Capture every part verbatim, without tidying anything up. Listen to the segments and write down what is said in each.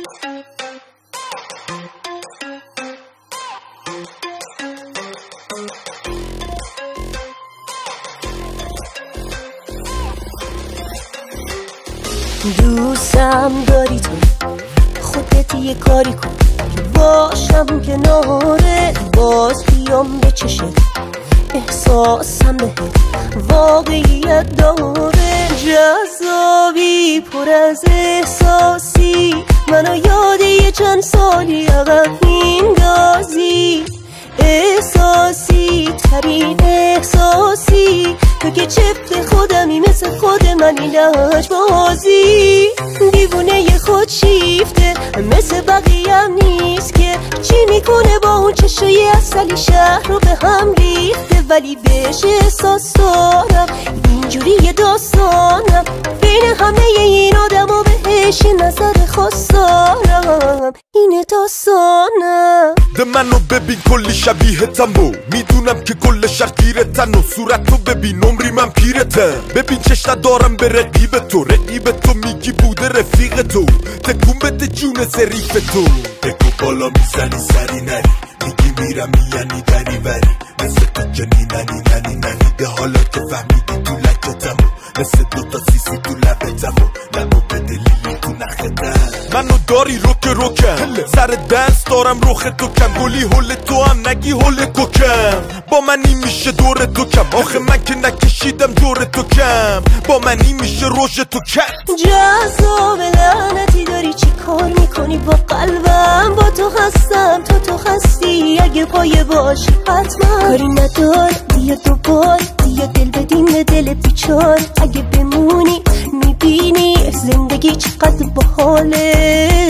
دوستم داری تو، خودت یه کاری کن که باشم کنارت، باز بیام به چشت احساسم بهت واقعیت داره. جذابی پر از احساسی، منو یاد یه چند سالی عقب میندازی. احساسی ترین احساسی تو که چفت خودمی، مثل خود منی لج بازی. دیوونه خود شیفته مثل بقیه‌ام نیست که چی میکنه با اون چشای اصلی شهر رو به هم ریخته. ولی بهش احساس دارم، اینجوری یه داستانم بین همه این آدم و بهش نظر خاص دارم. اینه داستانم. ده منو ببین کلی شبیهتم و میدونم که کل شهر گیرتن و صورتو ببین عمری من پیرتم. ببین چش ندارم به رقیب تو، رقیب تو میگی بوده رفیق تو، تکون بده جون ظریف تو. بگو بالا میزنی سری نری، میگی میرم یعنی دری بری، مثل تو جنیننی ننی ننی ده. حالا که فهمیدی تو لکتم و مثل دوتا سیسی تو لبتم و نمو به دلیلی تو نختم. منو داری روک روکم، سر دنس دارم روخ تو کم، گلی حل تو هم نگی حل کوکم. با منی میشه دور تو کم، آخه من که نکشیدم دور تو کم، با منی میشه روژ تو کم. جذاب لعنتی داری، چی کار میکنی با قلبم؟ با تو هستم تو تو هستی، اگه پایه باشی حتما. کاری ندار بیا دوبار، بیا دل بدیم به دل بیچار. اگه بمونی میبینی زندگی چقدر باحاله.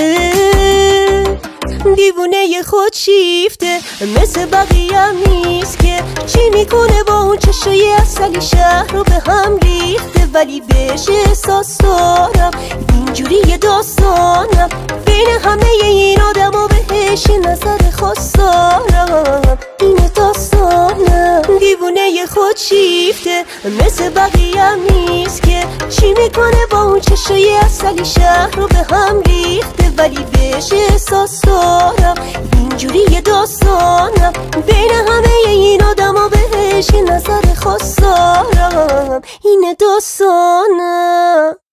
دیوونه خود شیفته مثل بقیه‌ام نیست که چی میکنه با اون چشای اصلی شهر رو به هم ریخته. ولی بهش احساس دارم، اینجوری یه داستانم بین همه این آدم و بهش نظر خاص دارم. اینه داستانم. دیوونه خود شیفته مثل بقیه‌ام نیست که چی میکنه با اون چشای اصلی شهر رو به هم ریخته. ولی بهش احساس دارم، اینجوری یه داستانم بین همه این آدم و بهش نظر خاص دارم. اینه داستانم.